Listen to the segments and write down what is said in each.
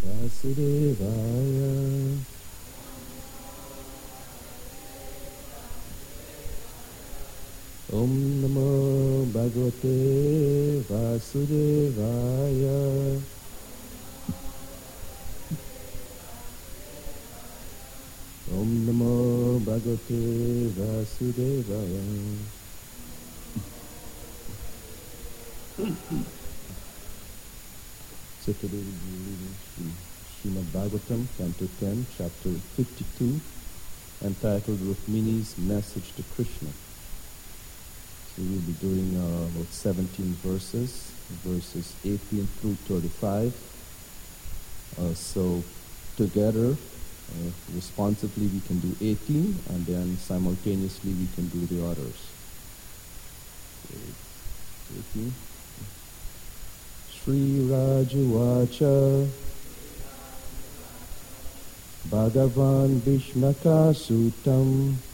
Vasudevaya. Om Namo Bhagavate Vasudevaya. Om Namo Bhagavate Vasudevaya. So today we'll be reading Srimad Bhagavatam, Canto 10, Chapter 52, entitled Rukmini's Message to Krishna. So we'll be doing about 17 verses 18 through 35. So together, responsively we can do 18, and then simultaneously we can do the others. 18. Shri Rajuvacha Bhagavan Bhishmaka Sutam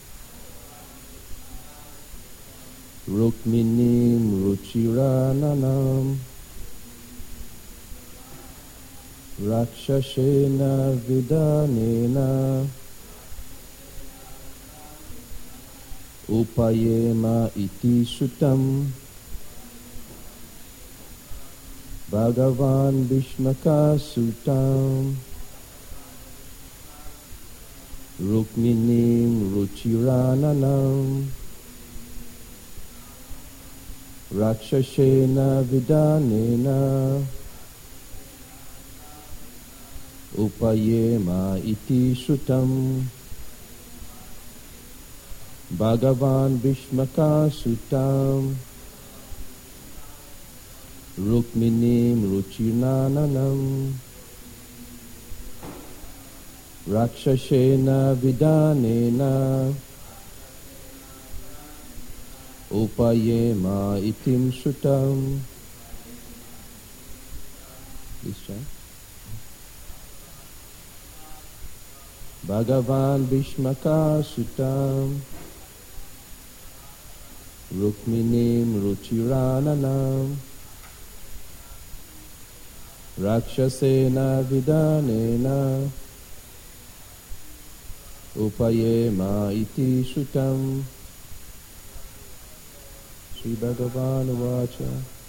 Rukminim Ruchirananam Rakshashena Vidanena Upayema Iti Sutam Bhagavan Bhishmaka Sutam Rukminim Ruchirananam Rakshashena Vidanena Upayema Iti Sutam Bhagavan Bhishmaka Sutam Rukminim Ruchirananam Rakshashena Vidanena Upayema Itim Sutam. This chant. Bhagavan Bhishmaka Sutam Rukminim Ruchirananam Rakshasena Vidanena Upayema Iti Sutam. Sri Bhagavan Vacha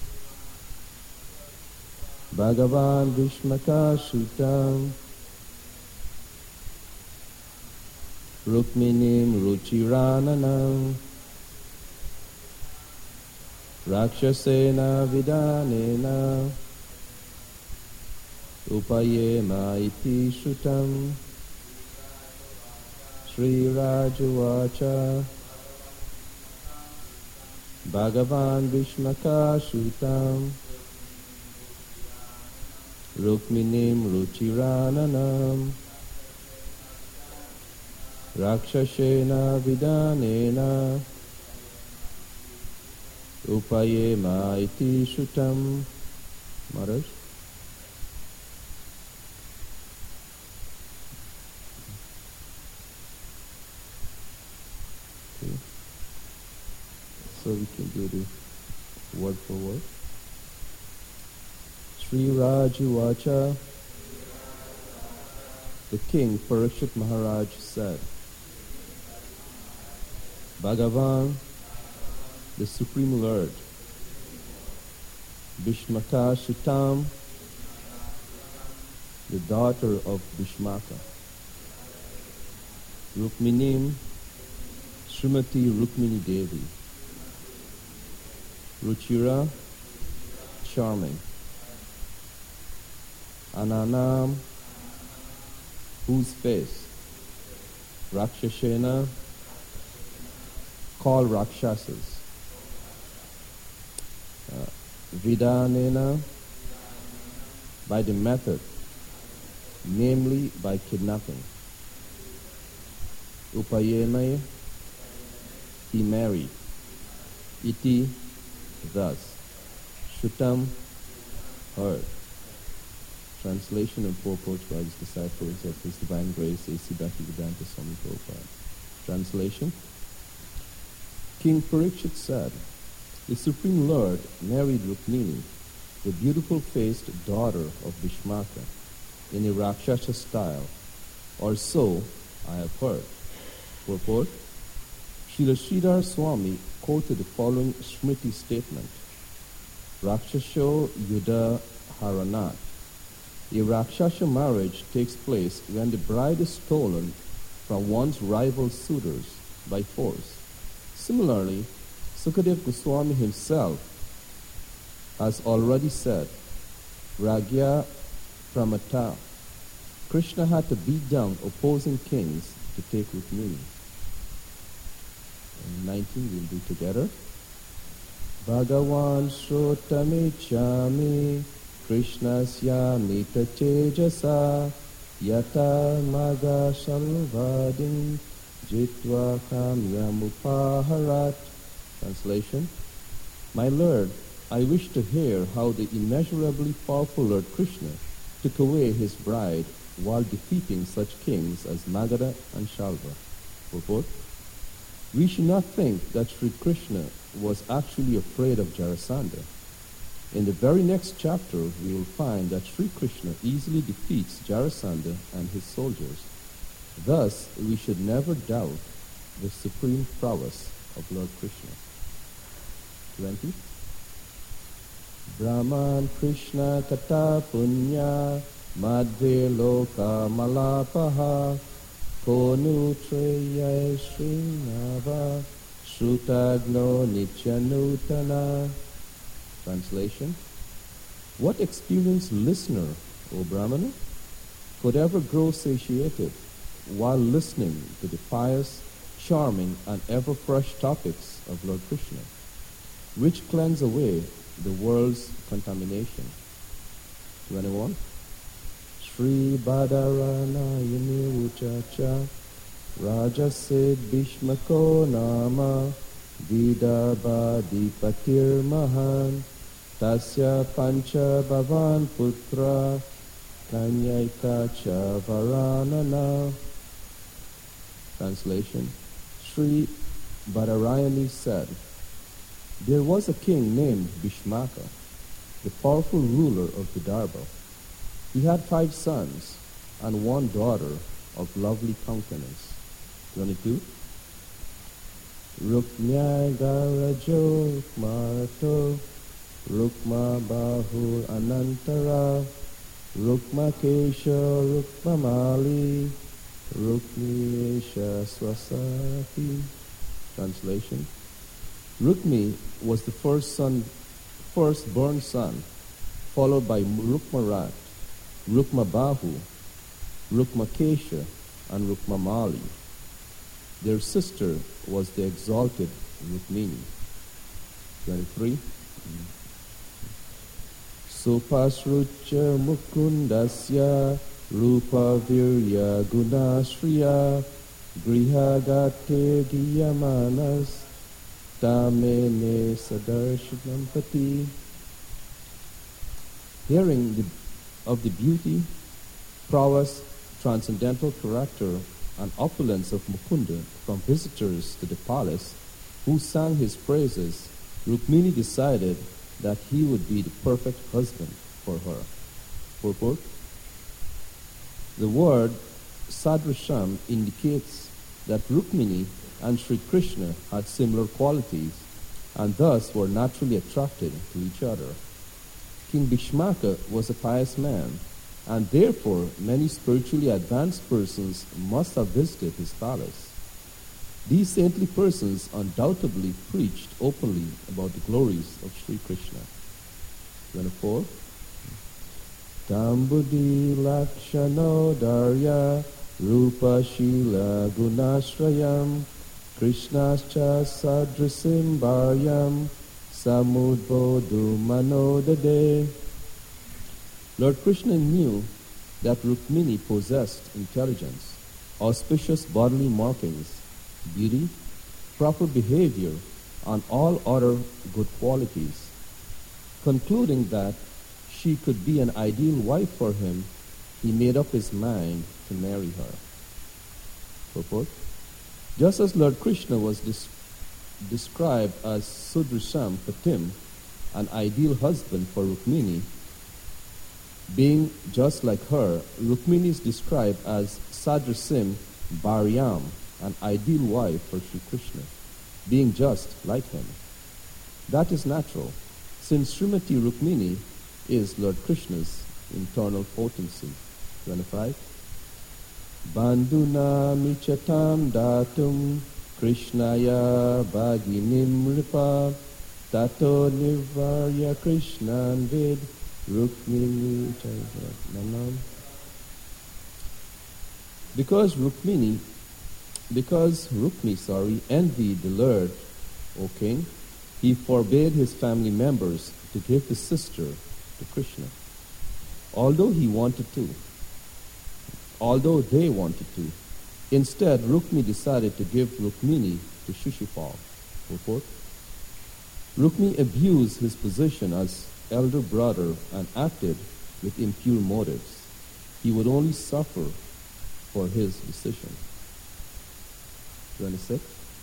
Bhagavan Bhishmaka Sutam Rukminim Ruchirananam Rakshasena Vidanena Upayema Iti Sutam. Sri Rajuvacha Bhagavan Bhishmaka Sutam Rukminim Ruchirananam Rakshashena Vidanena Upayema Iti Sutam. Maharaj. So we can do the word for word. Sri Rajuvacha, the king Parikshit Maharaj said, Bhagavan, the Supreme Lord, Bhishmaka Sutam, the daughter of Bhishmaka, Rukminim, Srimati Rukmini Devi, Ruchira, charming, Ananam, whose face, Rakshashena, called Rakshasas, Vidanena, by the method, namely by kidnapping, Upayema, he married, Iti, thus, Shutam, heard. Translation and purport by his disciples of His Divine Grace, A.C. Bhaktivedanta Swami Prabhupada. Translation. King Parikshit said, the Supreme Lord married Rukmini, the beautiful-faced daughter of Bhishmaka, in a Rakshasa style, or so I have heard. Purport: Srila Sridhar Swami quoted the following Smriti statement: Rakshasho Yuddha Haranat. A Rakshasa marriage takes place when the bride is stolen from one's rival suitors by force. Similarly, Sukadev Goswami himself has already said, Ragya Pramata, Krishna had to beat down opposing kings to take Rukmini. 19 we'll do together. Bhagavan Shrotamichami Krishnasya Mita Chejasa Yata Maga Shalvadin Jitva Kamyamupaharat. Translation: My Lord, I wish to hear how the immeasurably powerful Lord Krishna took away his bride while defeating such kings as Magadha and Shalva. Purport: We should not think that Sri Krishna was actually afraid of Jarasandha. In the very next chapter, we will find that Sri Krishna easily defeats Jarasandha and his soldiers. Thus, we should never doubt the supreme prowess of Lord Krishna. 20. Brahman Krishna Kata Punya Madhve Loka Malapaha Konu Treyai Srinava Shrutagno Nityanutana. Translation: What experienced listener, O Brahmana, could ever grow satiated while listening to the pious, charming, and ever-fresh topics of Lord Krishna, which cleanse away the world's contamination? 21. Sri Badarayani Uchacha Rajasid Bhishmako Nama Vidabhadipatir Mahan Tasya Pancha Bhavan Putra Kanyaika Cha Varanana. Translation: Sri Badarayani said, There was a king named Bhishmaka, the powerful ruler of Vidarbha. He had 5 sons and 1 daughter of lovely countenance. 22. Rukmya Garajo Marto Rukma Bahu Anantara Rukma Kesha Rukma Mali Rukmi Esha Swasati. Translation: Rukmi was the firstborn son, followed by Rukmarat, Rukmabahu, Rukmakesha, and Rukmamali. Their sister was the exalted Rukmini. 23. Supasrucha Mukundasya Rupa Virya Gunashriya Grihagate Giyamanas Tamene Sadarshanapati. Hearing of the beauty, prowess, transcendental character, and opulence of Mukunda from visitors to the palace who sang his praises, Rukmini decided that he would be the perfect husband for her. Purport: The word Sadrasham indicates that Rukmini and Sri Krishna had similar qualities and thus were naturally attracted to each other. King Bhishmaka was a pious man, and therefore many spiritually advanced persons must have visited his palace. These saintly persons undoubtedly preached openly about the glories of Sri Krishna. 24. Tambudi Lakshano Darya Rupa Shila Gunashrayam Krishnascha Sadrasim Bharyam Samudbodu Manodade. Lord Krishna knew that Rukmini possessed intelligence, auspicious bodily markings, beauty, proper behavior, and all other good qualities. Concluding that she could be an ideal wife for him, he made up his mind to marry her. Purport: Just as Lord Krishna was described as Sudrasham Patim, an ideal husband for Rukmini, Being just like her, Rukmini is described as Sadrasim Bharyam, an ideal wife for Sri Krishna, being just like him. That is natural, since Srimati Rukmini is Lord Krishna's internal potency. 25. Bandhuna michatam datum Krishnaya bhaginim ripa tato nirvarya Krishnan vid Rukmini. Because Rukmini envied the Lord, O king, he forbade his family members to give his sister to Krishna. Although they wanted to. Instead, Rukmi decided to give Rukmini to Shishupal. Rukmi abused his position as elder brother and acted with impure motives. He would only suffer for his decision. 26.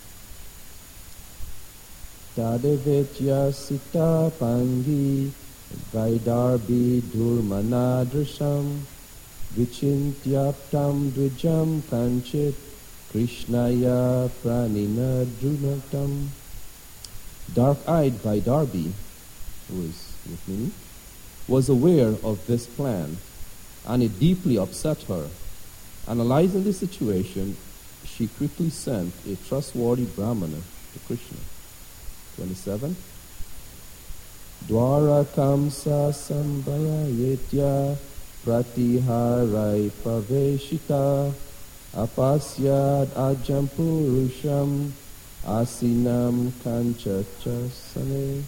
Tadevetya sita pangi Vaidarbi durmanadrasham Vichintyaptam dvijam kanchit Krishnaya pranina drunatam. Dark-eyed Vaidarbi, who is Rukmini, was aware of this plan, and it deeply upset her. Analyzing the situation, she quickly sent a trustworthy Brahmana to Krishna. 27. Dwarakam sa sambhaya yetya pratiharai praveshita apasyad ajam purusham asinam kanchachasane.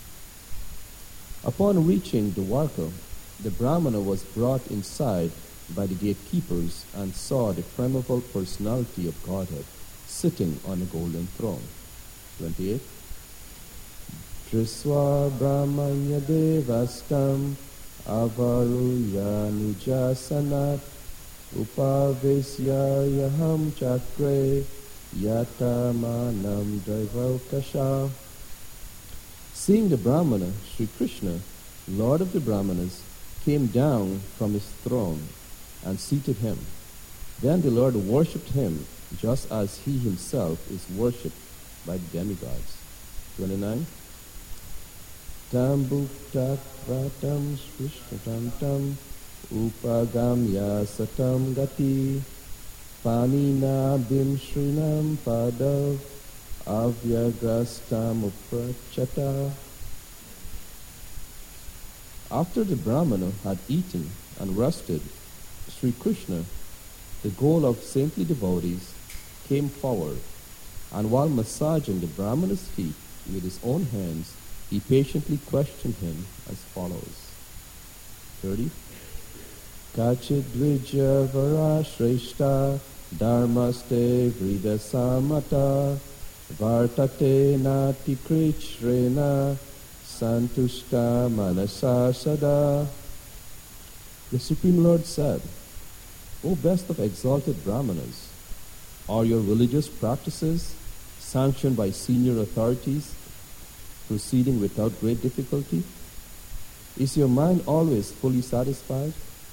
Upon reaching Dwarka, the Brahmana was brought inside by the gatekeepers and saw the primeval personality of Godhead sitting on a golden throne. 28. Triswa Brahmanya Devastam Avaruya Nijasanat Upavesya Yaham Chakre Yatamanam Dvaivakasha. Seeing the Brahmana, Sri Krishna, Lord of the Brahmanas, came down from his throne and seated him. Then the Lord worshipped him just as he himself is worshipped by the demigods. 29. Tambuktak vatam svishkatantam upagamya satam gati panina bimshrinam padav avyagrastam uprachata. After the Brahmana had eaten and rested, Sri Krishna, the goal of saintly devotees, came forward, and while massaging the Brahmana's feet with his own hands, he patiently questioned him as follows. 30. Kachidvija varashreshta dharmaste vridasamata vartate nati krichrena santushta manasa sada. The Supreme Lord said, O best of exalted Brahmanas, are your religious practices sanctioned by senior authorities, proceeding without great difficulty? Is your mind always fully satisfied?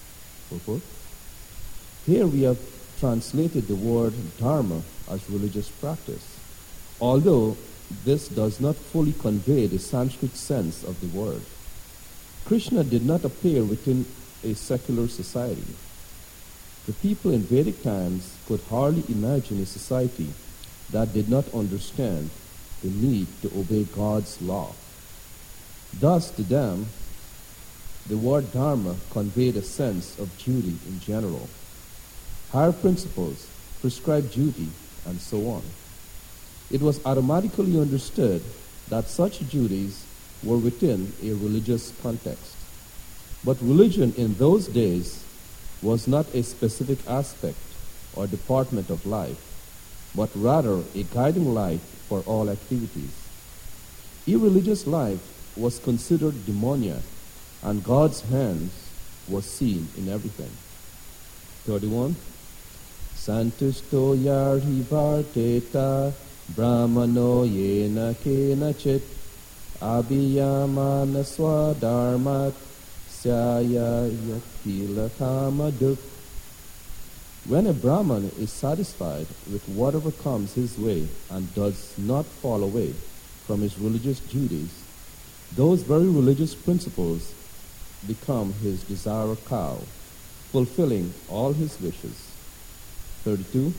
Here we have translated the word dharma as religious practice, although this does not fully convey the Sanskrit sense of the word. Krishna did not appear within a secular society. The people in Vedic times could hardly imagine a society that did not understand the need to obey God's law. Thus, to them, the word dharma conveyed a sense of duty in general. Higher principles prescribed duty, and so on. It was automatically understood that such duties were within a religious context. But religion in those days was not a specific aspect or department of life, but rather a guiding light for all activities. Irreligious life was considered demoniac, and God's hands was seen in everything. 31. Santusto yarhi varteta brahmano yena kenachit abhiyamana swadharmat Syaya Yakila Kamaduk. When a Brahman is satisfied with whatever comes his way and does not fall away from his religious duties, those very religious principles become his desire cow, fulfilling all his wishes. 32.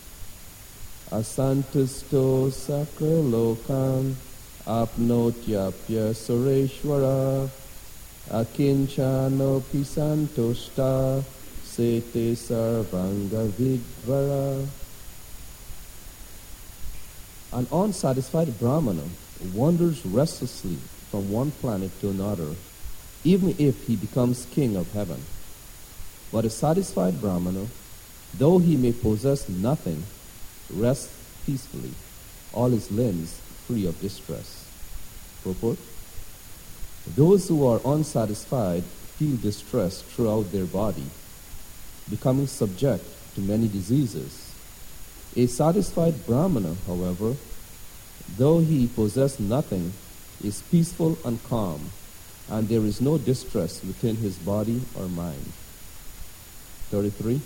Asantusto sakra lokan apnotyapya sureshwara akinchano pisantoshta sete sarvanga vidvara. An unsatisfied Brahmana wanders restlessly from one planet to another, even if he becomes king of heaven. But a satisfied Brahmana, though he may possess nothing, rests peacefully, all his limbs free of distress. Purport: those who are unsatisfied feel distress throughout their body, becoming subject to many diseases. A satisfied Brahmana, however, though he possess nothing, is peaceful and calm, and there is no distress within his body or mind. 33.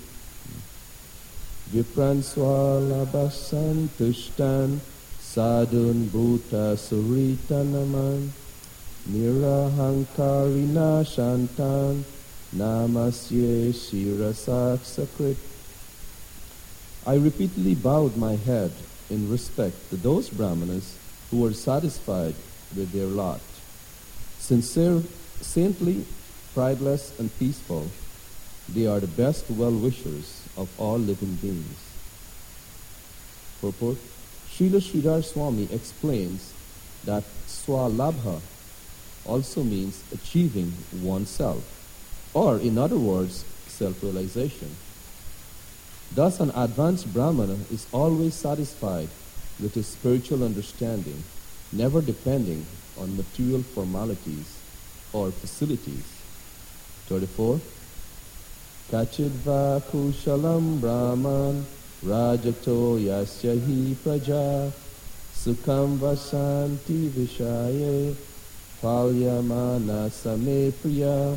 Vipran swalabasan tushtan sadun bhuta suritanaman nirahankarina shantan namasye shirasak sakrit. I repeatedly bowed my head in respect to those Brahmanas who were satisfied with their lot. Sincere, saintly, prideless, and peaceful, they are the best well-wishers of all living beings. Purport: Srila Sridhar Swami explains that swalabha also means achieving oneself, or in other words, self-realization. Thus, an advanced Brahmana is always satisfied with his spiritual understanding, never depending on material formalities or facilities. 34. Kachidva kushalam brahman rajato yasya hi praja sukham vasanti vishaye palyamana same priya.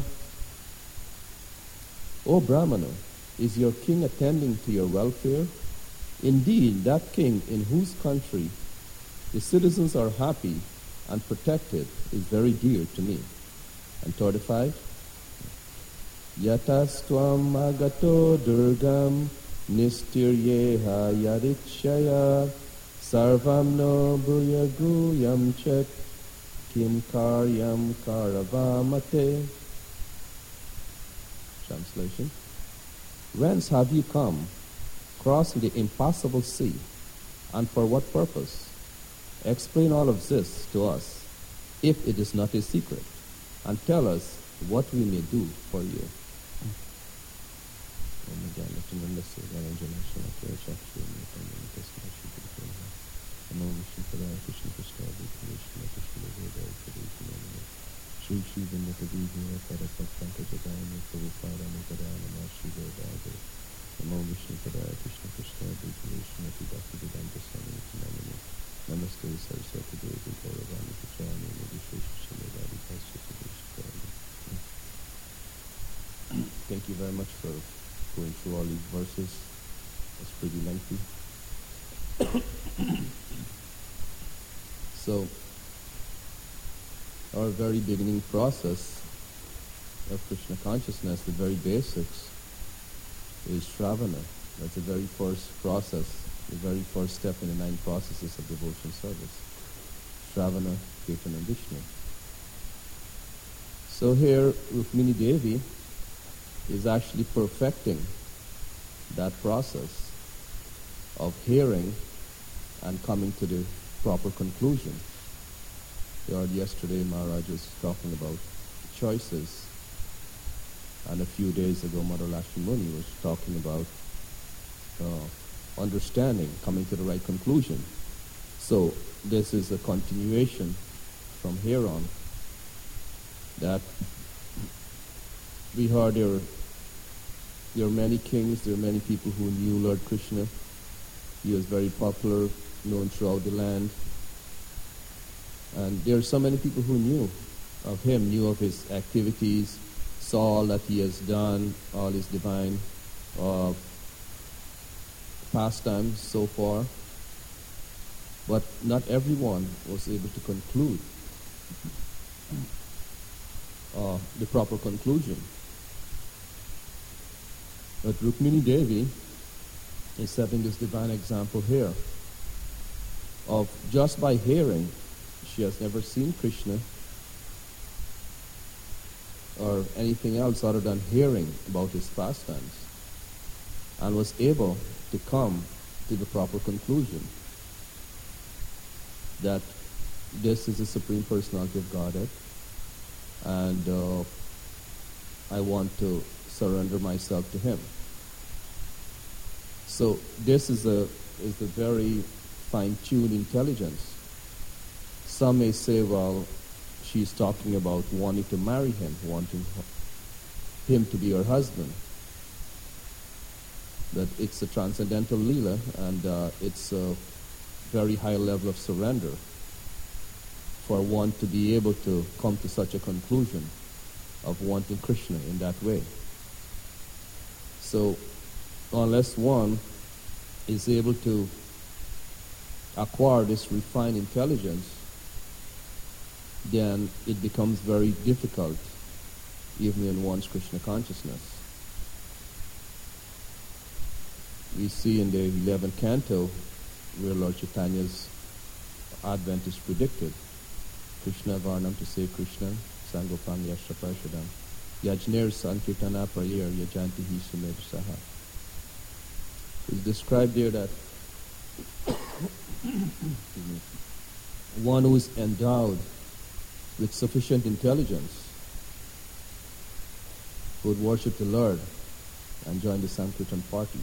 O Brahmana, is your king attending to your welfare? Indeed, that king in whose country the citizens are happy and protected is very dear to me. And 35. Yatastvam agato durgam nistiryeha yadikshaya sarvam no bhuyaguyam chet kim karyam karavamate. Translation: whence have you come, crossing the impassable sea, and for what purpose? Explain all of this to us, if it is not a secret, and tell us what we may do for you. Thank you very much for going through all these verses. It's pretty lengthy. So, our very beginning process of Krishna consciousness, the very basics, is Shravana. That's the very first process, the very first step in the 9 processes of devotion service. Shravana, Kirtan, and Vishnu. So here, Rukmini Devi is actually perfecting that process of hearing and coming to the proper conclusion. You heard yesterday Maharaj was talking about choices, and a few days ago Mother Lakshmani was talking about understanding, coming to the right conclusion. So this is a continuation from here on, that we heard there are many kings, there are many people who knew Lord Krishna. He was very popular, known throughout the land. And there are so many people who knew of him, knew of his activities, saw all that he has done, all his divine pastimes so far. But not everyone was able to conclude the proper conclusion. But Rukmini Devi is setting this divine example here of just by hearing, she has never seen Krishna or anything else other than hearing about his pastimes, and was able to come to the proper conclusion that this is the Supreme Personality of Godhead, and I want to surrender myself to him. So this is a very fine-tuned intelligence. Some may say, well, she's talking about wanting to marry him, wanting him to be her husband. That it's a transcendental lila, and it's a very high level of surrender for one to be able to come to such a conclusion of wanting Krishna in that way. So unless one is able to acquire this refined intelligence, then it becomes very difficult even in one's Krishna consciousness. We see in the 11th canto where Lord Chaitanya's advent is predicted. Krishna Varnam, to say Krishna, Sangopang Yashaparshadam, Yajner Sankirtana Prayer Yajanti Hi Sumed Saha. It's described there that one who is endowed with sufficient intelligence would worship the Lord and join the Sankirtan party.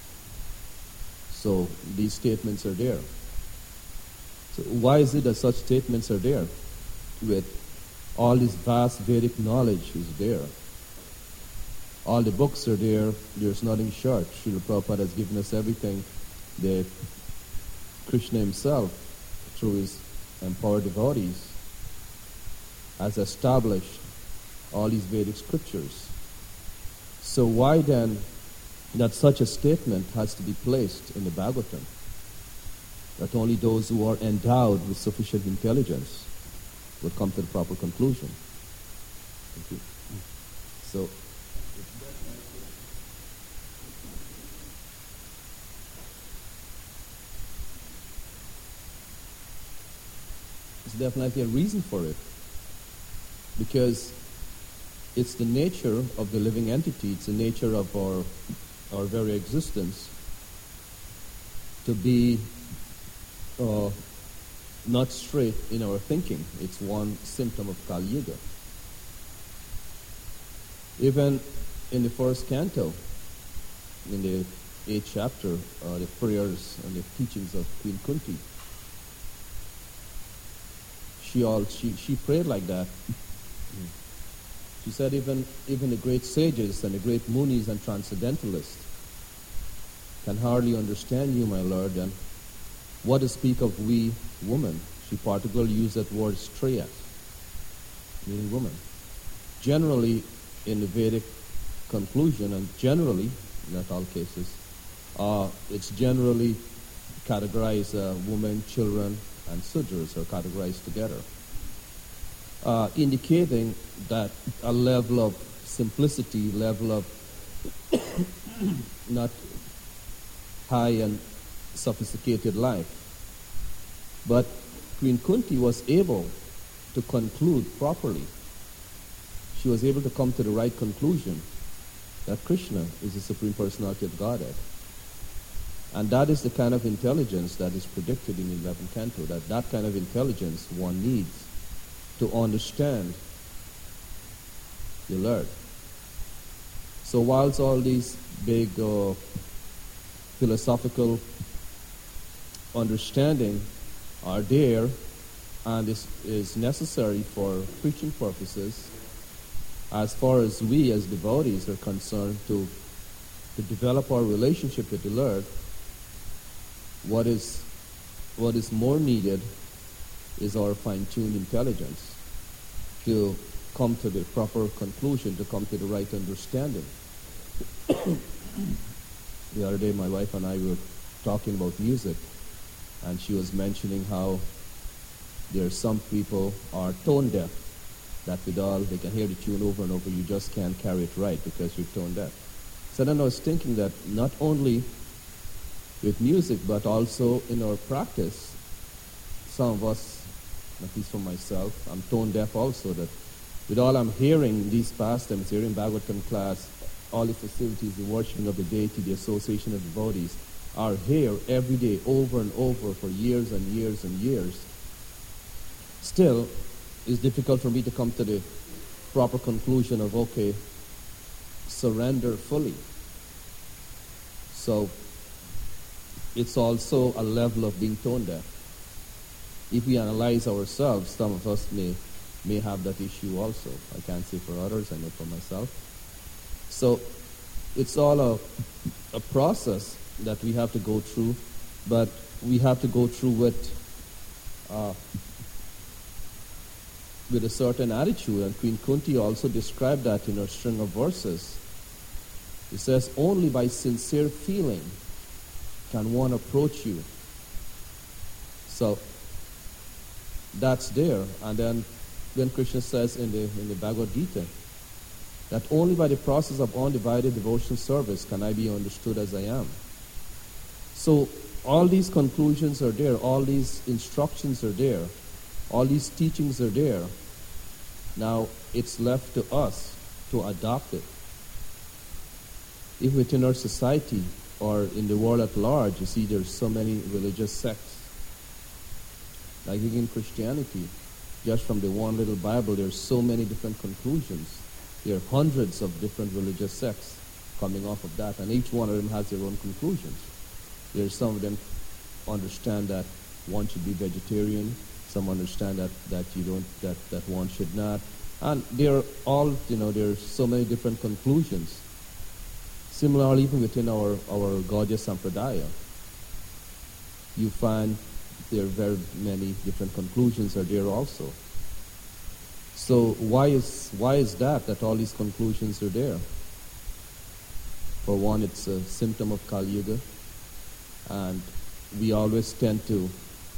So these statements are there. So why is it that such statements are there? With all this vast Vedic knowledge is there. All the books are there. There's nothing short. Srila Prabhupada has given us everything that Krishna himself, through his empowered devotees, has established all these Vedic scriptures. So why then that such a statement has to be placed in the Bhagavatam? That only those who are endowed with sufficient intelligence would come to the proper conclusion. Thank you. So it's definitely a reason for it, because it's the nature of the living entity, it's the nature of our very existence to be not straight in our thinking. It's one symptom of Kali Yuga. Even in the first canto, in the 8th chapter, the prayers and the teachings of Queen Kunti, she prayed like that. She said even the great sages and the great munis and transcendentalists can hardly understand you, my Lord, and what to speak of we women. She particularly used that word strayat, meaning woman. Generally, in the Vedic conclusion, and generally, not all cases, it's generally categorized women, children, and sudras are categorized together, indicating that a level of simplicity, level of not high and sophisticated life. But Queen Kunti was able to conclude properly. She was able to come to the right conclusion that Krishna is the Supreme Personality of Godhead. And that is the kind of intelligence that is predicted in the 11th canto, that kind of intelligence one needs to understand the Lord. So whilst all these big philosophical understanding are there and is necessary for preaching purposes, as far as we as devotees are concerned, to develop our relationship with the Lord, what is more needed is our fine-tuned intelligence to come to the proper conclusion, to come to the right understanding. The other day, my wife and I were talking about music, and she was mentioning how there are some people are tone deaf, that with all, they can hear the tune over and over, you just can't carry it right because you're tone deaf. So then I was thinking that not only with music, but also in our practice, some of us, at least for myself, I'm tone deaf also, that with all I'm hearing these pastimes, hearing Bhagavatam class, all the facilities, the worshiping of the deity, the association of devotees, are here every day, over and over, for years and years and years. Still, it's difficult for me to come to the proper conclusion of, okay, surrender fully. So, it's also a level of being tone deaf. If we analyze ourselves, some of us may have that issue also. I can't say for others, I know for myself. So it's all a process that we have to go through, but we have to go through with a certain attitude, and Queen Kunti also described that in her string of verses. It says, only by sincere feeling can one approach you. So that's there. And then Krishna says in the Bhagavad Gita that only by the process of undivided devotion service can I be understood as I am. So all these conclusions are there, all these instructions are there, all these teachings are there. Now it's left to us to adopt it. If within our society or in the world at large, you see there's so many religious sects. Like in Christianity, just from the one little Bible, there's so many different conclusions. There are hundreds of different religious sects coming off of that, and each one of them has their own conclusions. There's some of them understand that one should be vegetarian, some understand that one should not, and they're all, there's so many different conclusions. Similarly, even within our Gaudiya Sampradaya, you find there are very many different conclusions are there also. So why is that all these conclusions are there? For one, it's a symptom of Kali Yuga, and we always tend to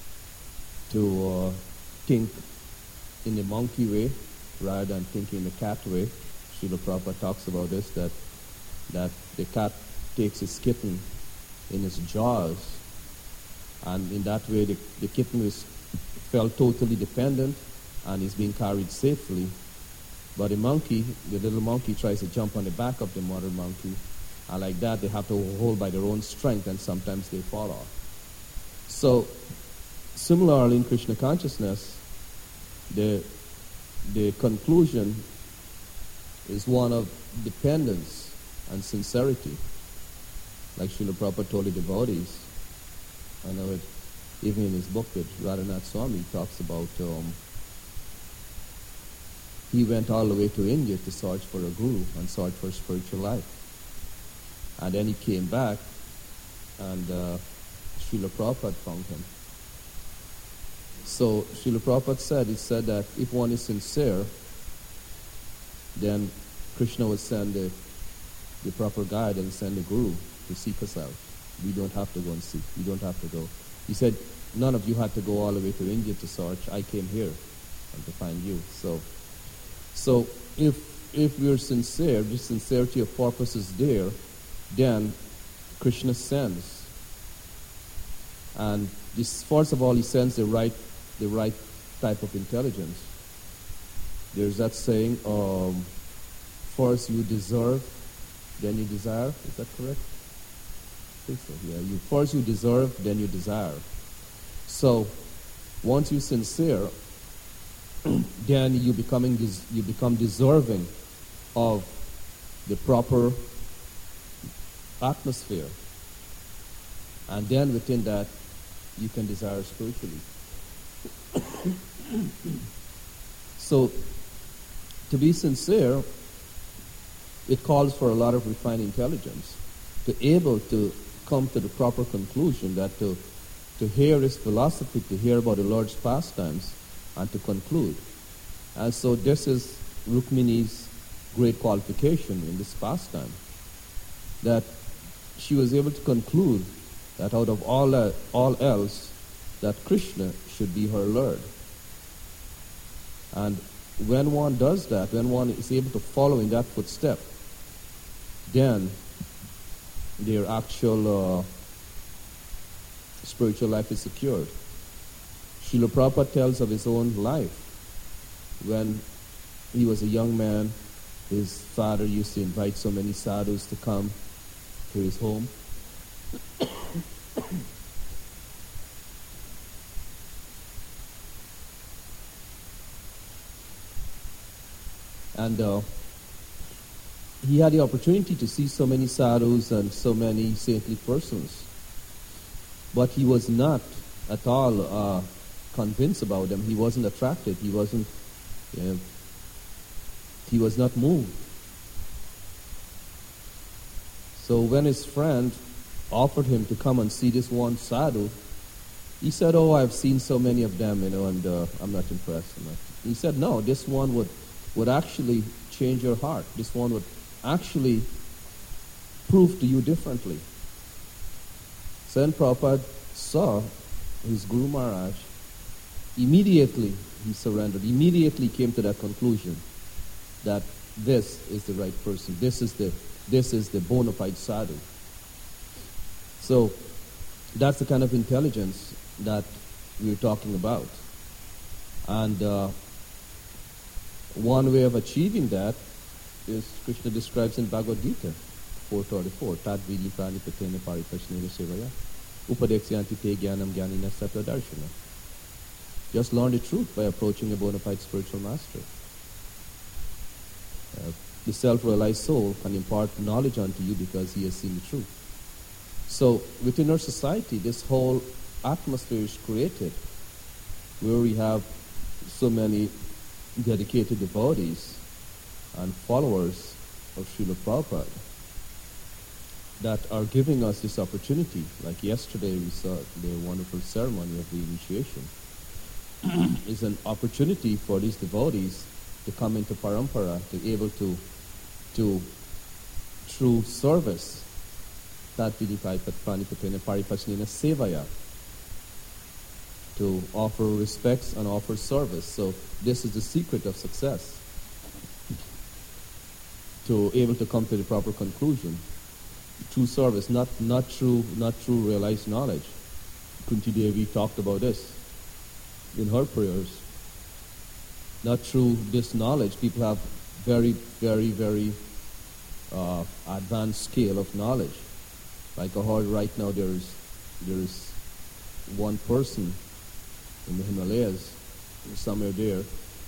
think in the monkey way rather than thinking in the cat way. Srila Prabhupada talks about this, that the cat takes his kitten in his jaws, and in that way the kitten felt totally dependent and is being carried safely. But the little monkey tries to jump on the back of the mother monkey, and like that they have to hold by their own strength, and sometimes they fall off. So similarly in Krishna consciousness, the conclusion is one of dependence and sincerity. Like Srila Prabhupada told the devotees, I know it, even in his book with Radhanath Swami, he talks about he went all the way to India to search for a guru and search for spiritual life. And then he came back, and Srila Prabhupada found him. So Srila Prabhupada said that if one is sincere, then Krishna would send the proper guide and send the guru to seek us out. We don't have to go and seek. We don't have to go. He said, none of you had to go all the way to India to search. I came here and to find you. So if we're sincere, the sincerity of purpose is there, then Krishna sends. And this, first of all, he sends the right type of intelligence. There's that saying, first you deserve, then you desire. Is that correct? I think so. Yeah. First you deserve, then you desire. So once you're sincere, then you become deserving of the proper atmosphere, and then within that you can desire spiritually. So to be sincere, it calls for a lot of refined intelligence to able to come to the proper conclusion, that to hear his philosophy, to hear about the Lord's pastimes, and to conclude. And so this is Rukmini's great qualification in this pastime, that she was able to conclude that out of all else, that Krishna should be her Lord. And when one does that, when one is able to follow in that footstep, then their actual spiritual life is secured. Srila Prabhupada tells of his own life. When he was a young man, his father used to invite so many sadhus to come to his home. And he had the opportunity to see so many sadhus and so many saintly persons. But he was not at all convinced about them. He wasn't attracted. He was not moved. So when his friend offered him to come and see this one sadhu, he said, "Oh, I've seen so many of them, and I'm not impressed." He said, "No, this one would actually change your heart. This one would actually prove to you differently." So when Prabhupada saw his Guru Maharaj, immediately he surrendered, immediately came to that conclusion that this is the right person, this is the bona fide sadhu. So that's the kind of intelligence that we're talking about. And one way of achieving that is Krishna describes in Bhagavad Gita 4:34, Tad vidi prani patena paripasnena sevaya upadekshyanti te jnanam jnanina sattvadarshana. Just learn the truth by approaching a bona fide spiritual master. The self-realized soul can impart knowledge unto you because he has seen the truth. So within our society, this whole atmosphere is created where we have so many dedicated devotees and followers of Srila Prabhupada that are giving us this opportunity. Like yesterday we saw the wonderful ceremony of the initiation. It's an opportunity for these devotees to come into parampara, to be able to through service, sevaya, to offer respects and offer service. So this is the secret of success, to able to come to the proper conclusion through service, not through realized knowledge. Kunti Devi talked about this in her prayers. Not through this knowledge. People have very, very, very advanced scale of knowledge. Like I heard right now, there's one person in the Himalayas, somewhere there.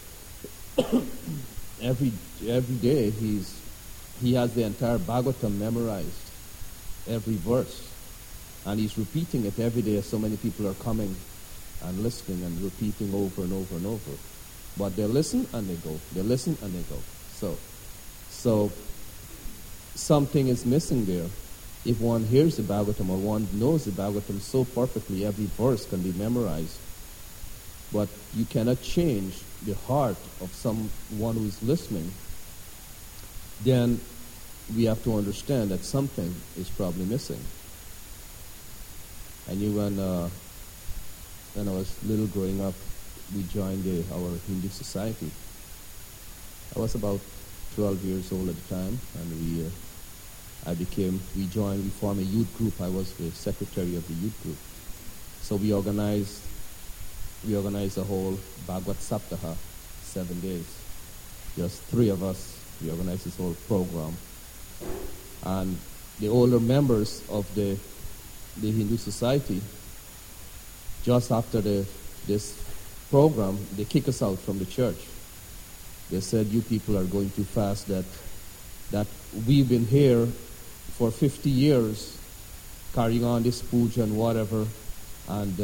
every day he has the entire Bhagavatam memorized, every verse, and he's repeating it every day as so many people are coming and listening and repeating over and over and over. But they listen and they go. They listen and they go. So something is missing there. If one hears the Bhagavatam or one knows the Bhagavatam so perfectly, every verse can be memorized. But you cannot change the heart of someone who is listening. Then we have to understand that something is probably missing. I knew when I was little growing up, we joined our Hindu society. I was about 12 years old at the time, and we formed a youth group. I was the secretary of the youth group. So we organized the whole Bhagavad Saptaha, 7 days. Just 3 of us, we organized this whole program. And the older members of the Hindu society, just after this program, they kick us out from the church. They said, "You people are going too fast, that we've been here for 50 years carrying on this puja and whatever, and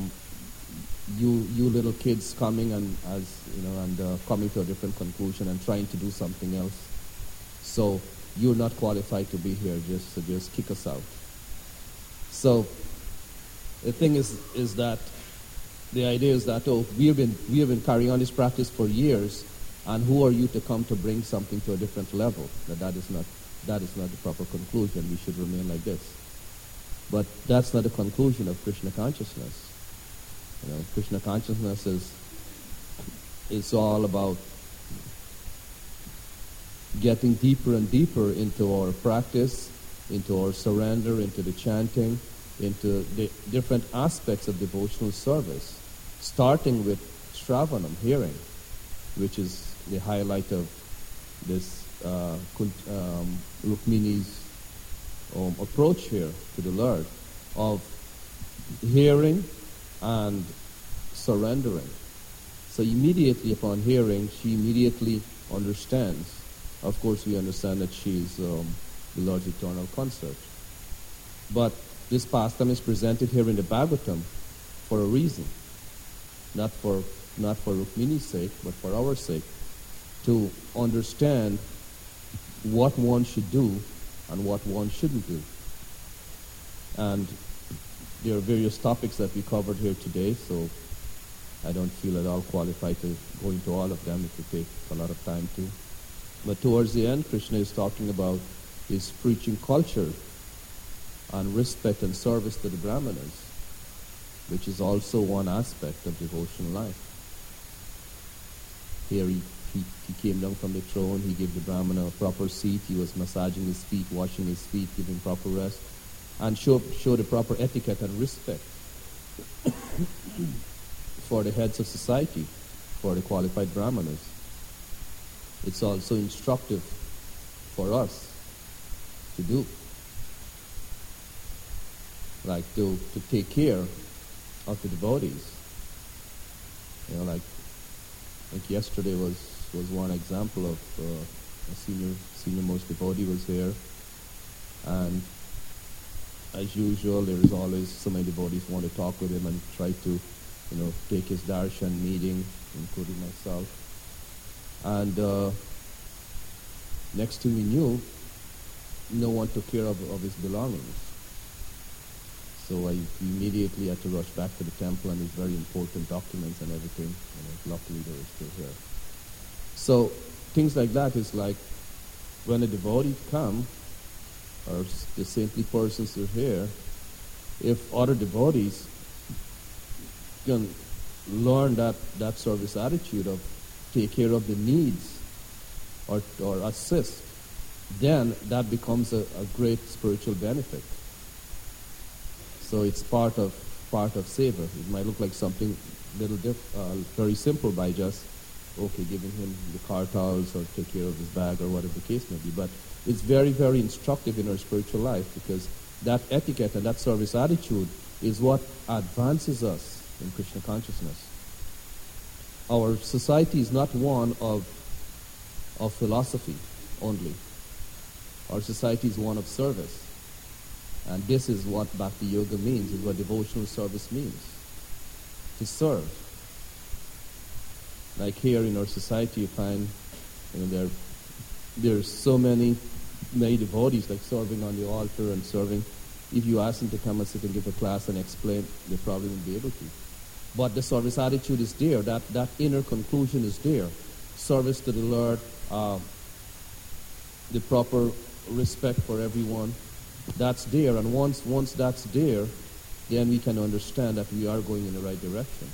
you little kids coming and coming to a different conclusion and trying to do something else. So you're not qualified to be here, just kick us out." So the thing is that the idea is that we have been carrying on this practice for years, And who are you to come to bring something to a different level? That is not the proper conclusion. We should remain like this. But that's not the conclusion of Krishna consciousness. Krishna consciousness is all about getting deeper and deeper into our practice, into our surrender, into the chanting, into the different aspects of devotional service, starting with Shravanam, hearing, which is the highlight of this Rukmini's approach here to the Lord, of hearing and surrendering. So immediately upon hearing, she immediately understands. Of course, we understand that she is the Lord's eternal consort. But this pastime is presented here in the Bhagavatam for a reason, not for Rukmini's sake, but for our sake, to understand what one should do and what one shouldn't do. And there are various topics that we covered here today, so I don't feel at all qualified to go into all of them. It would take a lot of time too. But towards the end, Krishna is talking about his preaching culture and respect and service to the Brahmanas, which is also one aspect of devotional life. Here he came down from the throne, he gave the Brahmana a proper seat, he was massaging his feet, washing his feet, giving proper rest, and showed the proper etiquette and respect for the heads of society, for the qualified Brahmanas. It's also instructive for us to do, like to take care of the devotees. Like yesterday was one example of a senior most devotee was here, and as usual, there is always so many devotees who want to talk with him and try to, take his darshan meeting, including myself. And next thing we knew, no one took care of his belongings. So I immediately had to rush back to the temple and his very important documents and everything. Luckily they were still here. So things like that is like when a devotee come, or the saintly persons are here, if other devotees can learn that service attitude of take care of the needs or assist, then that becomes a great spiritual benefit. So it's part of seva. It might look like something very simple by just giving him the car towels or take care of his bag or whatever the case may be. But it's very, very instructive in our spiritual life, because that etiquette and that service attitude is what advances us in Krishna consciousness. Our society is not one of philosophy only. Our society is one of service. And this is what Bhakti Yoga means, is what devotional service means. To serve. Like here in our society, you find there's so many devotees like serving on the altar and serving. If you ask them to come and sit and give a class and explain, they probably won't be able to. But the service attitude is there. That inner conclusion is there. Service to the Lord, the proper respect for everyone, that's there. And once that's there, then we can understand that we are going in the right direction.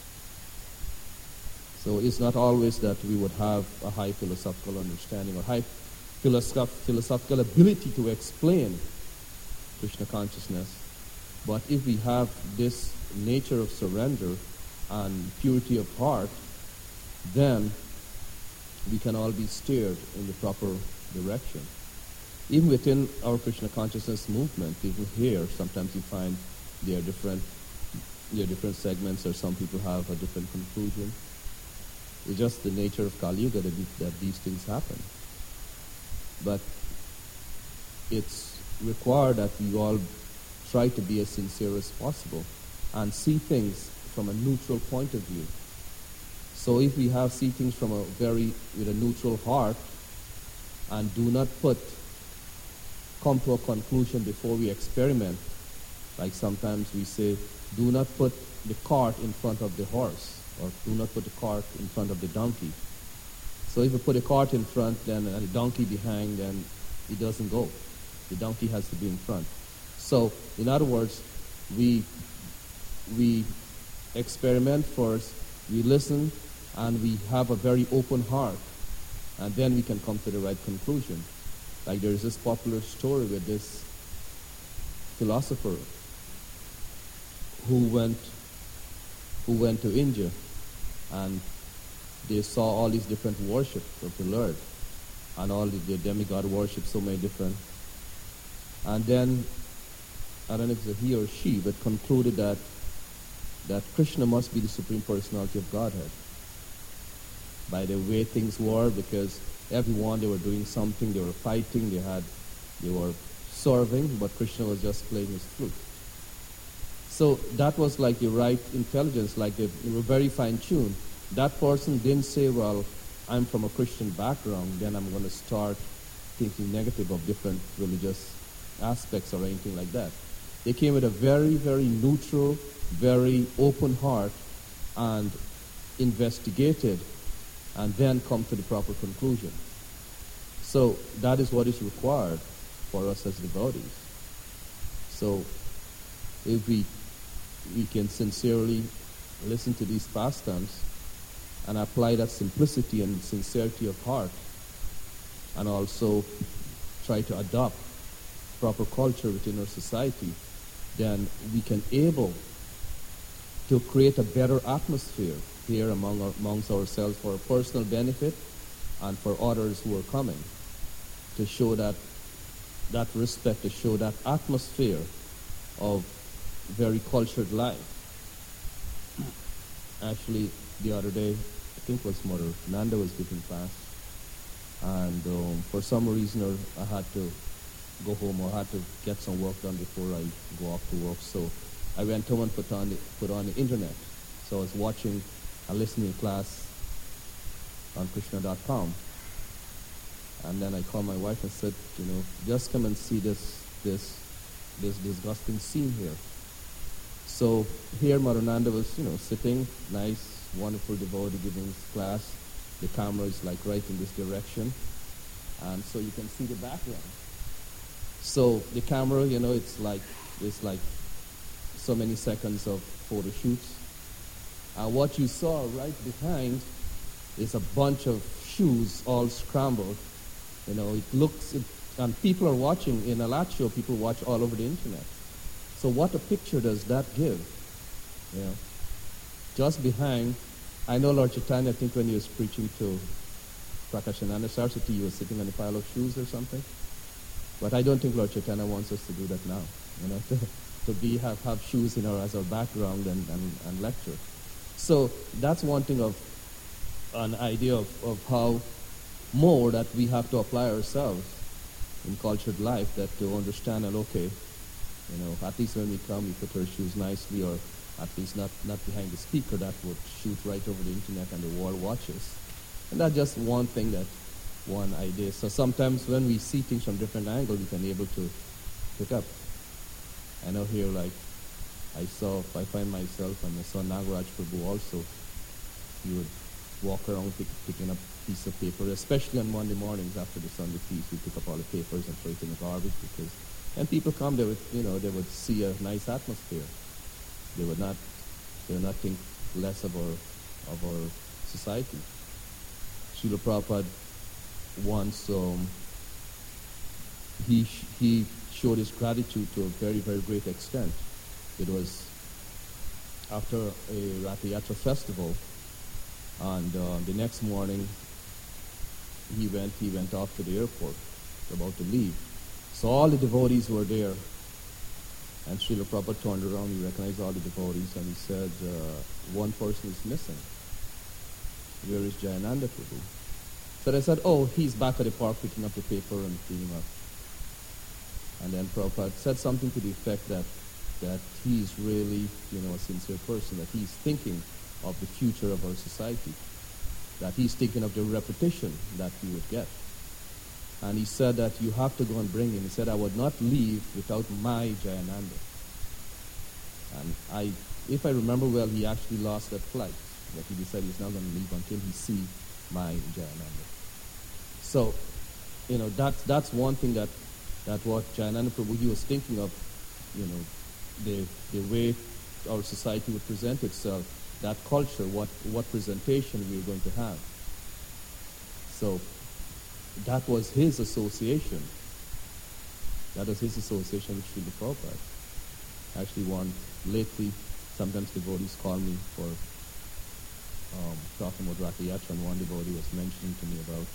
So it's not always that we would have a high philosophical understanding or high philosophical ability to explain Krishna consciousness. But if we have this nature of surrender and purity of heart, then we can all be steered in the proper direction. Even within our Krishna consciousness movement, even here, sometimes you find there are different segments, or some people have a different conclusion. It's just the nature of Kali Yuga that these things happen. But it's required that we all try to be as sincere as possible and see things from a neutral point of view. So if we see things with a neutral heart and do not come to a conclusion before we experiment, like sometimes we say, do not put the cart in front of the horse, or do not put the cart in front of the donkey. So if you put a cart in front then and a donkey behind, then it doesn't go. The donkey has to be in front. So in other words, we experiment first, we listen, and we have a very open heart, and then we can come to the right conclusion. Like there is this popular story with this philosopher who went to India, and they saw all these different worship of the Lord, and all the demigod worship, so many different. And then, I don't know if it's a he or she, but concluded that Krishna must be the Supreme Personality of Godhead by the way things were, because everyone, they were doing something, they were fighting, they were serving, but Krishna was just playing his flute. So that was like the right intelligence, like they were very fine-tuned. That person didn't say, well, I'm from a Christian background, then I'm going to start thinking negative of different religious aspects or anything like that. They came with a very, very neutral, very open heart and investigated and then come to the proper conclusion. So that is what is required for us as devotees. So if we can sincerely listen to these pastimes and apply that simplicity and sincerity of heart, and also try to adopt proper culture within our society, then we can able to create a better atmosphere here amongst ourselves for personal benefit and for others who are coming, to show that respect, to show that atmosphere of very cultured life. Actually, the other day, I think it was Mother Nanda was giving class, and for some reason I had to go home, or I had to get some work done before I go off to work. So I went home and put on the internet. So I was watching and listening to class on Krishna.com. And then I called my wife and said, just come and see this disgusting scene here. So here Mother Nanda was, sitting, nice, wonderful devotee giving his class. The camera is like right in this direction. And so you can see the background. So the camera, it's like so many seconds of photo shoots. And what you saw right behind is a bunch of shoes all scrambled. And people are watching in a lot show, people watch all over the internet. So what a picture does that give? Just behind, I know Lord Chaitanya, I think when he was preaching to Prakashananda Saraswati, he was sitting on a pile of shoes or something. But I don't think Lord Chaitanya wants us to do that now, to have shoes as our background and lecture. So that's one thing of an idea of how more that we have to apply ourselves in cultured life, that to understand and at least when we come, we put our shoes nicely, or at least not behind the speaker that would shoot right over the internet and the world watches. And that's just one thing, one idea. So sometimes when we see things from different angles, we can be able to pick up. I know here, like, I find myself, and I saw Nagaraj Prabhu also, he would walk around picking up a piece of paper, especially on Monday mornings after the Sunday feast. We pick up all the papers and throw it in the garbage, and people come, they would see a nice atmosphere. They would not think less of our society. Srila Prabhupada once, he showed his gratitude to a very, very great extent. It was after a Ratha Yatra festival, and the next morning he went off to the airport, about to leave. So all the devotees were there, and Srila Prabhupada turned around, he recognized all the devotees, and he said, one person is missing. Where is Jayananda Prabhu? So they said, he's back at the park picking up the paper and cleaning up. And then Prabhupada said something to the effect that he's really, a sincere person, that he's thinking of the future of our society, that he's thinking of the repetition that he would get. And he said that you have to go and bring him. He said, I would not leave without my Jayananda. And if I remember well, he actually lost that flight. But he decided he's not going to leave until he see my Jayananda. So, that's one thing that what Jayananda Prabhu, he was thinking of, the way our society would present itself, that culture, what presentation we were going to have. So that was his association. That was his association with Srila Prabhupada. Actually, lately, sometimes devotees call me for talking about Ratha Yatra, and one devotee was mentioning to me about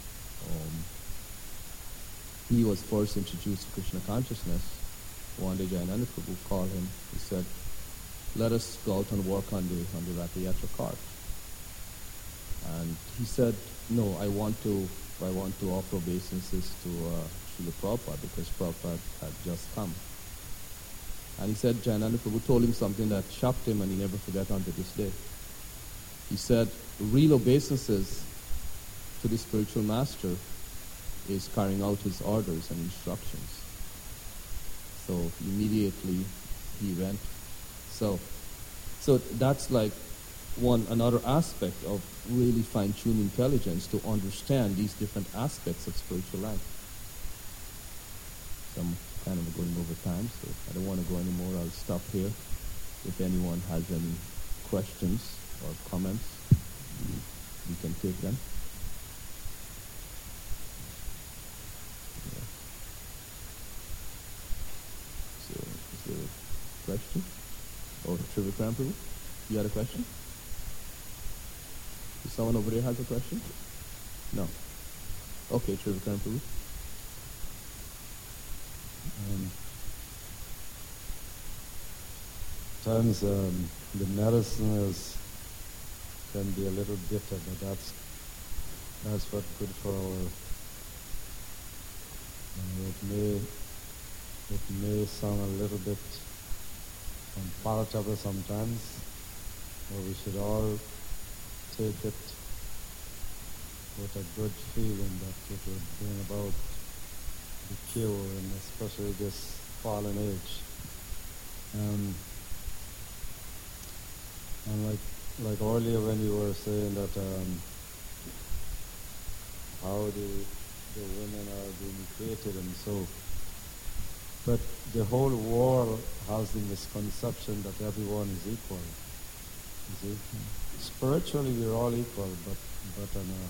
he was first introduced to Krishna consciousness. One day Jayananda Prabhu called him. He said, "Let us go out and work on the Ratha Yatra cart." And he said, "No, I want to offer obeisances to Srila Prabhupada because Prabhupada had just come." And he said Jayananda Prabhu told him something that shocked him, and he never forgot until this day. He said, real obeisances to the spiritual master is carrying out his orders and instructions. So immediately he went. So that's like another aspect of really fine-tuned intelligence to understand these different aspects of spiritual life. So I'm kind of going over time, so I don't want to go anymore. I'll stop here. If anyone has any questions or comments, we can take them. Yeah. So, is there a question? Or Trivikram Prabhu, you had a question? Is someone over there has a question? No. Okay, Trivikram Prabhu. Times the medicine can be a little bitter, but that's what's good for our. It may sound a little bit unpalatable sometimes, but we should all take it with a good feeling that it will bring about the cure, and especially this fallen age. And like earlier when you were saying that how the women are being created and so, but the whole world has the misconception that everyone is equal. You see, spiritually we're all equal, but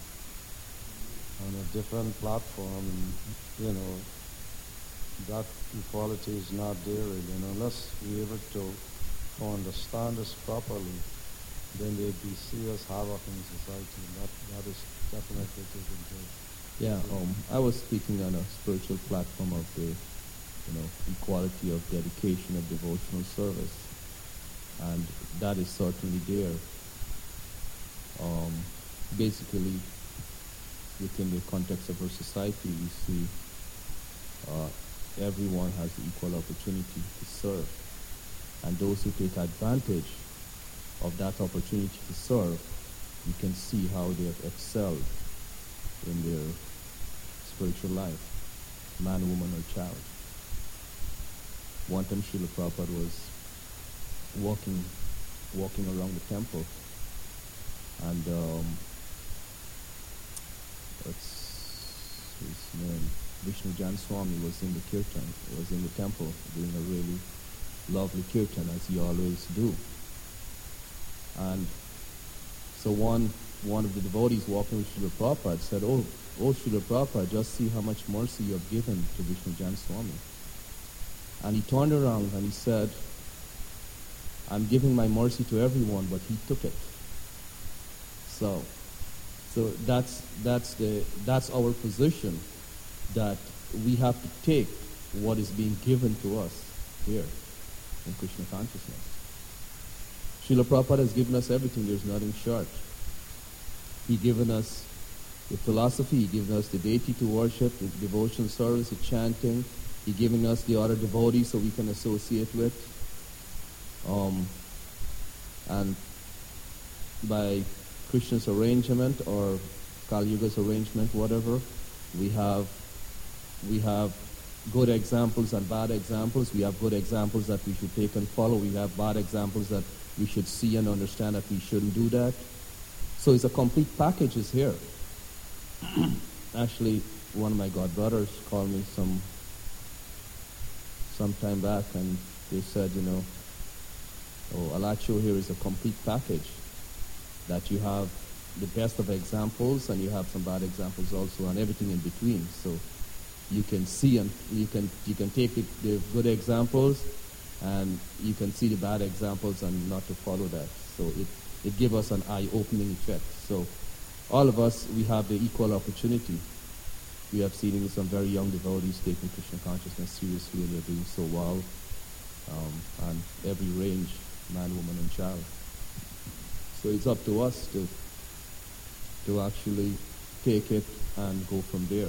on a different platform, and that equality is not there really. And unless we're able to understand this properly, then there'd be serious havoc in society, and that is definitely taken place. Yeah, I was speaking on a spiritual platform of the, equality of dedication of devotional service, and that is certainly there. Basically, within the context of our society, we see everyone has equal opportunity to serve, and those who take advantage of that opportunity to serve, you can see how they have excelled in their spiritual life, man, woman, or child. One time Srila Prabhupada was walking around the temple, and what's his name? Vishnu Jan Swami was in the kirtan, was in the temple doing a really lovely kirtan, as he always do. And so one of the devotees walking with Srila Prabhupada said, oh Srila Prabhupada, just see how much mercy you have given to Vishnu Jan Swami. And he turned around and he said, I'm giving my mercy to everyone, but he took it. So that's our position, that we have to take what is being given to us here in Krishna consciousness. Srila Prabhupada has given us everything, there's nothing short. He given us the philosophy, he given us the deity to worship, the devotion service, the chanting, he given us the other devotees so we can associate with. And by Krishna's arrangement or Kali Yuga's arrangement, whatever, we have good examples and bad examples. We have good examples that we should take and follow. We have bad examples that we should see and understand that we shouldn't do that. So it's a complete package is here. Actually, one of my godbrothers called me some time back, and they said, Alacho here is a complete package, that you have the best of examples and you have some bad examples also, and everything in between. So you can see and you can take the good examples and you can see the bad examples and not to follow that. So it gives us an eye-opening effect. So all of us, we have the equal opportunity. We have seen some very young devotees taking Krishna consciousness seriously, and they're doing so well, on every range, man, woman, and child. So it's up to us to actually take it and go from there.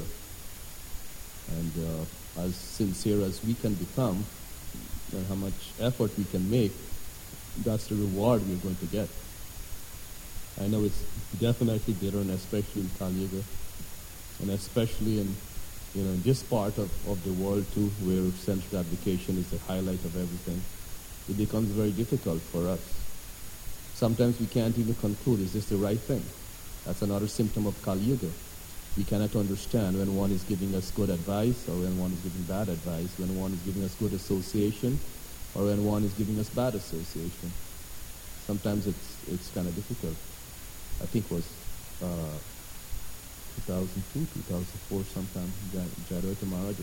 And as sincere as we can become, and how much effort we can make, that's the reward we're going to get. I know it's definitely bitter, and especially in Kali Yuga, and especially in this part of the world too, where sense gratification is the highlight of everything. It becomes very difficult for us. Sometimes we can't even conclude, is this the right thing? That's another symptom of Kali Yuga. We cannot understand when one is giving us good advice or when one is giving bad advice, when one is giving us good association or when one is giving us bad association. Sometimes it's kind of difficult. I think it was 2002, 2004 sometime, Jayadvaita Maharaj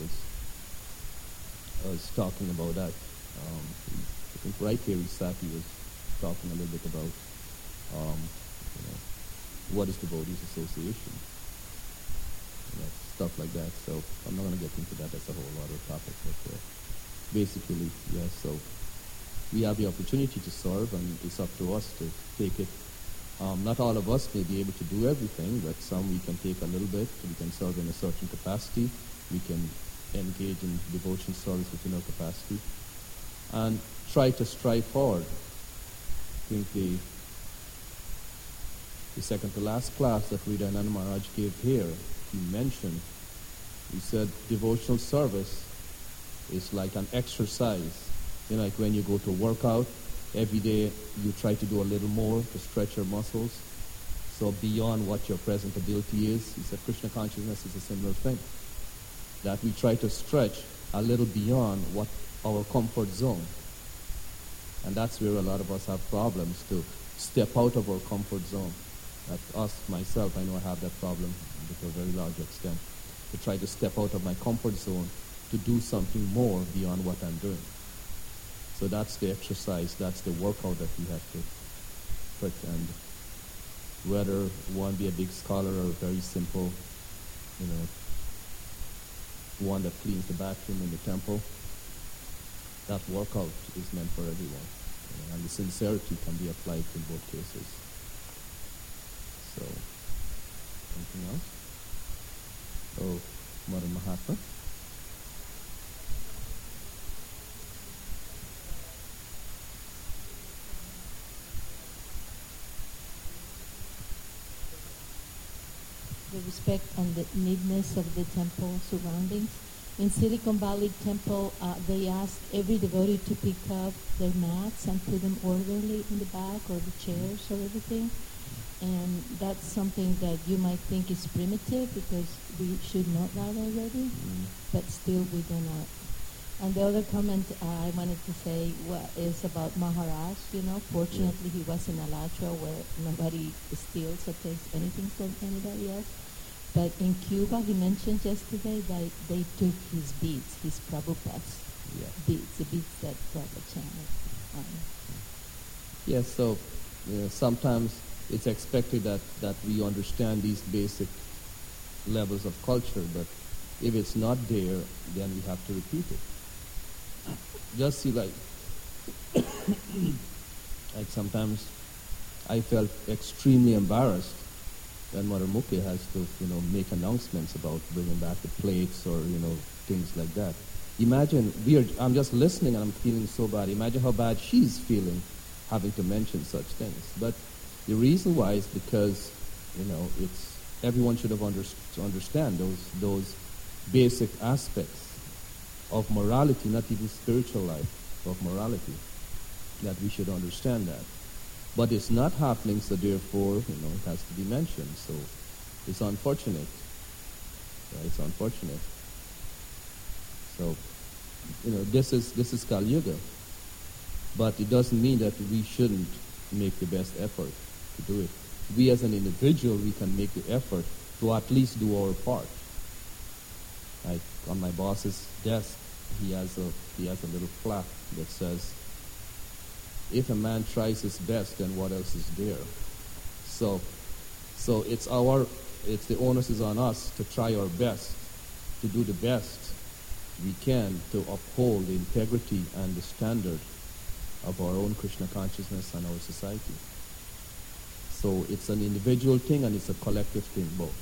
was talking about that. I think right here he sat, he was talking a little bit about what is devotees association, stuff like that. So I'm not going to get into that. That's a whole other topic. But basically, yeah, so we have the opportunity to serve, and it's up to us to take it. Not all of us may be able to do everything, but some we can take a little bit. We can serve in a certain capacity. We can engage in devotion service within our capacity, and try to strive forward. I think the second to last class that Hridayananda Maharaj gave here, he mentioned, he said devotional service is like an exercise. Like when you go to work out, every day you try to do a little more to stretch your muscles. So beyond what your present ability is, he said Krishna consciousness is a similar thing. That we try to stretch a little beyond what our comfort zone. And that's where a lot of us have problems, to step out of our comfort zone. Myself, I know I have that problem to a very large extent. To try to step out of my comfort zone to do something more beyond what I'm doing. So that's the exercise, that's the workout that we have to put. And whether one be a big scholar or a very simple, one that cleans the bathroom in the temple, that workout is meant for everyone. And the sincerity can be applied in both cases. So, anything else? Oh, Mother Mahatma. The respect and the neatness of the temple surroundings. In Silicon Valley Temple, they ask every devotee to pick up their mats and put them orderly in the back, or the chairs or everything. And that's something that you might think is primitive because we should know that already, but still we do not. And the other comment I wanted to say is about Maharaj. Fortunately he was in Alachua where nobody steals or takes anything from anybody else. But in Cuba, he mentioned yesterday that they took his beads, his Prabhupada's beads, the beads that Prabhupada chanted. Yes, so sometimes it's expected that we understand these basic levels of culture, but if it's not there, then we have to repeat it. Just see, like sometimes I felt extremely embarrassed when Mother Mukhe has to, make announcements about bringing back the plates or, things like that. Imagine, I'm just listening and I'm feeling so bad. Imagine how bad she's feeling having to mention such things. But the reason why is because, it's everyone should have understand those basic aspects of morality, not even spiritual life, of morality, that we should understand that. But it's not happening, so therefore, it has to be mentioned. So it's unfortunate. Right? It's unfortunate. So, this is Kali Yuga. But it doesn't mean that we shouldn't make the best effort to do it. We as an individual, we can make the effort to at least do our part. Like on my boss's desk, he has a little plaque that says, "If a man tries his best, then what else is there?" So it's the onus is on us to try our best, to do the best we can to uphold the integrity and the standard of our own Krishna consciousness and our society. So it's an individual thing and it's a collective thing, both.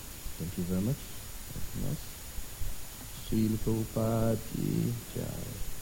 Thank you very much. Anything else? Srila Prabhupada Ki Jai.